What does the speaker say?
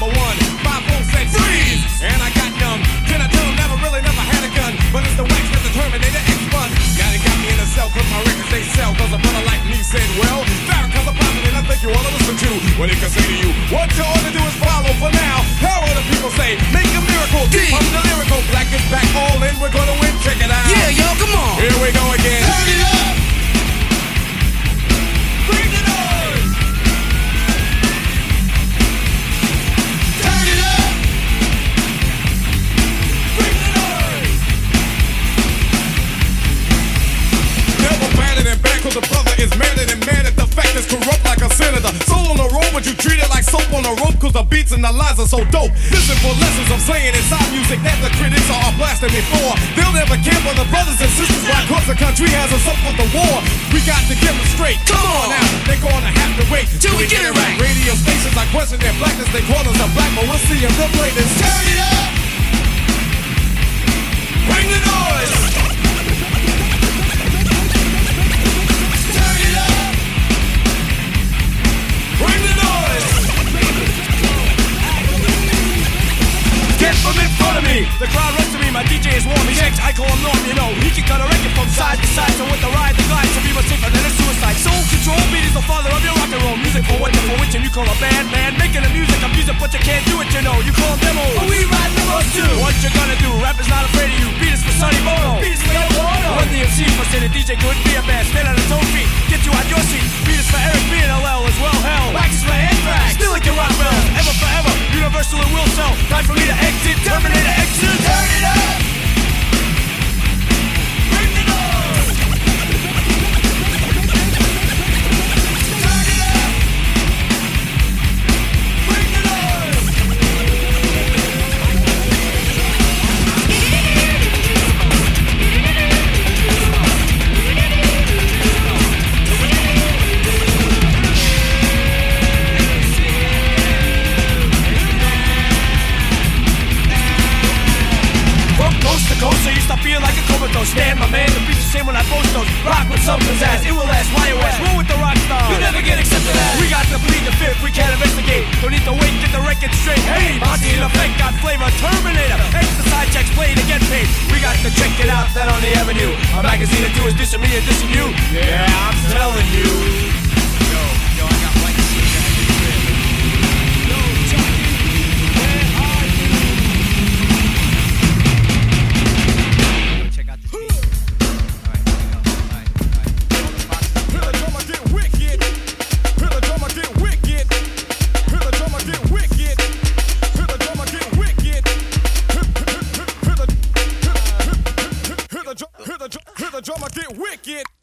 one. My phone said freeze, and I got numb. Then I tell him never had a gun, but it's the wax that the Terminator X1. Now they got me in a cell, cause my records they sell. Cause a brother like me said, well, Farrakhan's a prophet and I think you wanna listen to what he can say to you. What you ought to do is follow for now. How will the people say, make a miracle, I'm the lyrical. Black is back, all in, we're gonna win, check it out. Yeah, yo, come on. Here we go again. Turn it up. Bring the noise. Turn it up. Bring the noise. Never batted and back, cause the brother is madder than mad at the fact it's corrupt like a senator. Soul on the road, but you treat it like soap on a rope, cause the beats and the lines are so dope. Listen for lessons I'm saying inside music that the critics are blasting me for. They'll never care for the brothers and sisters, why cause the country has us up with the war. We got to get them straight. Come on now, they're gonna have to wait till we get it right. Radio stations are question their blackness, they call us a black, but we'll see if they'll play this. Turn it up. Bring the noise. Turn it up. Bring the noise. Get from in front of me. The crowd runs to me, my DJ is warm. He checks, I call him Norm, you know. He can cut a record from side to side. So with the ride, the glide, some people safer than a suicide. Soul control, beat is the father of your rock and roll. Music for what, for which, and you call a band, man. Making the music, I'm music, but you can't do it, you know. You call them demos, but we ride demos too. What you gonna do? Rap is not afraid of you. Beat is for Sonny Bono. Beat is for Yoko Ono. Run the MC for say the DJ couldn't be a band. Stand on his own feet, get you out your seat. Beat is for Eric B and LL as well, hell. Wax is for Anthrax, still like your rock bells. Ever forever, universal and will sell. Time for me to exit, Terminator exit. Turn it up. Bring the noise. Turn it up. Bring the noise. From coast to coast, I used to feel like a comatose. Stand my man, the beats the same when I post those. Rock with some pizzazz, it will last, YOS. Roll with the rock stars, you never get accepted as. We got to plead the fifth, we can't investigate. Don't need to wait, get the record straight. Hey, Monty in effect, got flavor, Terminator. Exercise checks, play to get paid. We got to check it out, that on the avenue. A magazine or two is dissing me and dissing you. Yeah, I'm telling you. Yo, I got white shit. Yo, Chucky, where are you? Check out this beat. Alright, here we go. Alright. Hear the drummer get wicked. Hear the drummer get wicked. Hear the drummer get wicked. Hear the drummer get wicked. Hear the drummer get wicked.